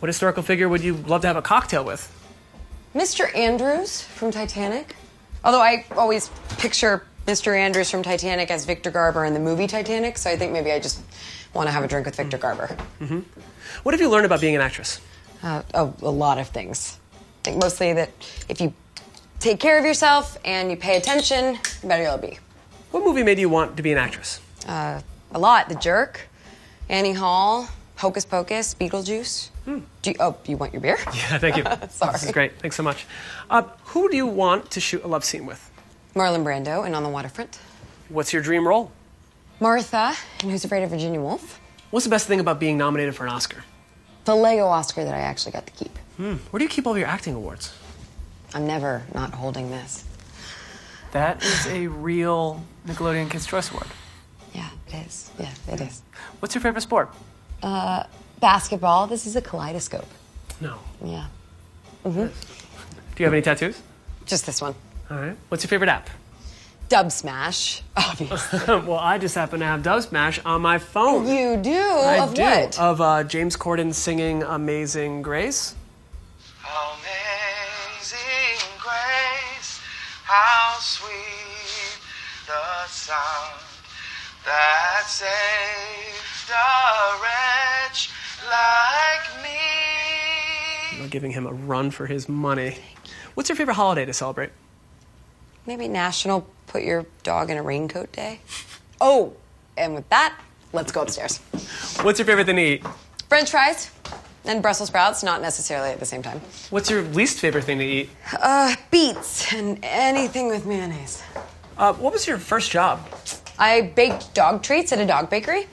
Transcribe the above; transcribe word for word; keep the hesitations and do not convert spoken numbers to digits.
What historical figure would you love to have a cocktail with? Mister Andrews from Titanic. Although I always picture Mister Andrews from Titanic as Victor Garber in the movie Titanic, so I think maybe I just want to have a drink with Victor Garber. Mm-hmm. What have you learned about being an actress? Uh, oh, a lot of things. I think mostly that if you take care of yourself and you pay attention, the better you'll be. What movie made you want to be an actress? Uh, a lot. The Jerk, Annie Hall, Hocus Pocus, Beetlejuice. Hmm. Do you, oh, you want your beer? Yeah, thank you. Sorry. This is great. Thanks so much. Uh, who do you want to shoot a love scene with? Marlon Brando in On the Waterfront. What's your dream role? Martha in Who's Afraid of Virginia Woolf. What's the best thing about being nominated for an Oscar? The Lego Oscar that I actually got to keep. Hmm. Where do you keep all of your acting awards? I'm never not holding this. That is a real Nickelodeon Kids' Choice Award. Yeah, it is. Yeah, it is. What's your favorite sport? Uh, basketball. This is a kaleidoscope. No. Yeah. Mm-hmm. Do you have any tattoos? Just this one. All right. What's your favorite app? Dub Smash, obviously. Well, I just happen to have Dub Smash on my phone. You do? I of do. what? Of uh, James Corden singing Amazing Grace. Amazing grace, how sweet the sound that saved a wretch like me. You're giving him a run for his money. What's your favorite holiday to celebrate? Maybe National Put Your Dog in a Raincoat Day. Oh, and with that, let's go upstairs. What's your favorite thing to eat? French fries and Brussels sprouts, not necessarily at the same time. What's your least favorite thing to eat? Uh, beets and anything with mayonnaise. Uh, what was your first job? I baked dog treats at a dog bakery.